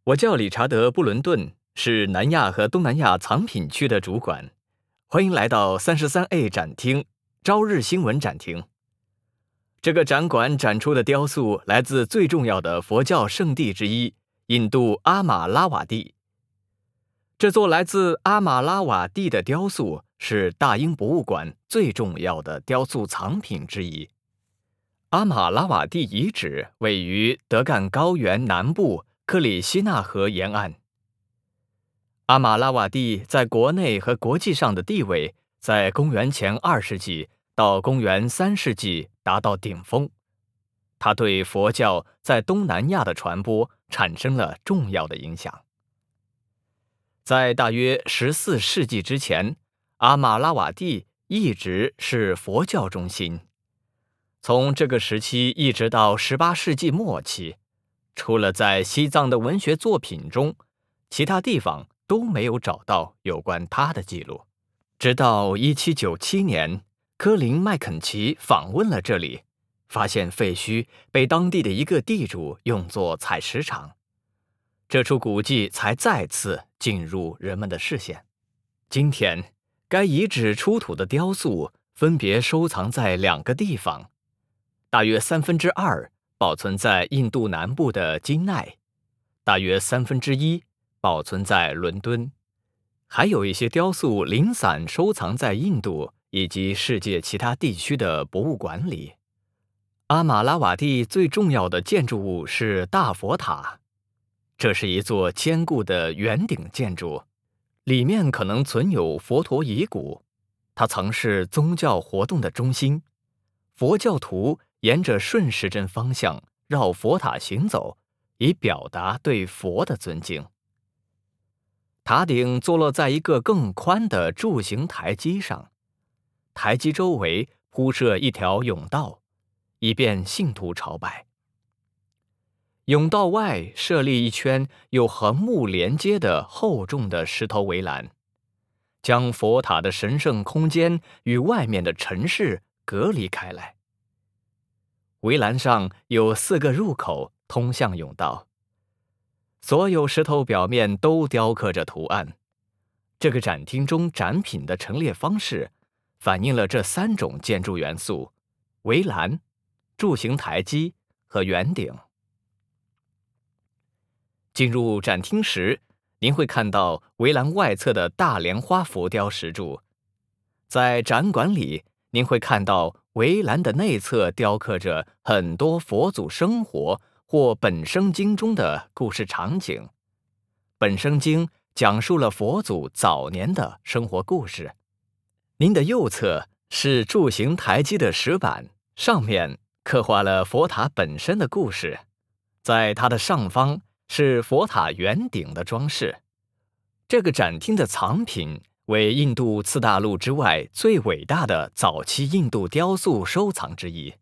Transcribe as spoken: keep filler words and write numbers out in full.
我叫理查德·布伦顿，是南亚和东南亚藏品区的主管。欢迎来到 三十三 A 展厅，朝日新闻展厅。这个展馆展出的雕塑来自最重要的佛教圣地之一——印度阿玛拉瓦蒂。这座来自阿玛拉瓦蒂的雕塑是大英博物馆最重要的雕塑藏品之一。阿玛拉瓦蒂遗址位于德干高原南部克里希纳河沿岸。阿玛拉瓦蒂在国内和国际上的地位，在公元前二世纪到公元三世纪达到顶峰。它对佛教在东南亚的传播产生了重要的影响。在大约十四世纪之前，阿玛拉瓦蒂一直是佛教中心。从这个时期一直到十八世纪末期，除了在西藏的文学作品中，其他地方都没有找到有关他的记录。直到一七九七年，科林·麦肯齐访问了这里，发现废墟被当地的一个地主用作采石场，这处古迹才再次进入人们的视线。今天，该遗址出土的雕塑分别收藏在两个地方，大约三分之二保存在印度南部的金奈，大约三分之一保存在伦敦，还有一些雕塑零散收藏在印度以及世界其他地区的博物馆里。阿玛拉瓦蒂最重要的建筑物是大佛塔，这是一座坚固的圆顶建筑，里面可能存有佛陀遗骨。它曾是宗教活动的中心，佛教徒沿着顺时针方向绕佛塔行走，以表达对佛的尊敬。塔顶坐落在一个更宽的柱形台基上，台基周围铺设一条甬道，以便信徒朝拜。甬道外设立一圈有横木连接的厚重的石头围栏，将佛塔的神圣空间与外面的尘世隔离开来。围栏上有四个入口通向甬道，所有石头表面都雕刻着图案。这个展厅中展品的陈列方式反映了这三种建筑元素：围栏、柱形台基和圆顶。进入展厅时，您会看到围栏外侧的大莲花佛雕石柱。在展馆里，您会看到围栏的内侧雕刻着很多佛祖生活或本生经中的故事场景。本生经讲述了佛祖早年的生活故事。您的右侧是柱形台基的石板，上面刻画了佛塔本身的故事。在它的上方是佛塔圆顶的装饰。这个展厅的藏品为印度次大陆之外最伟大的早期印度雕塑收藏之一。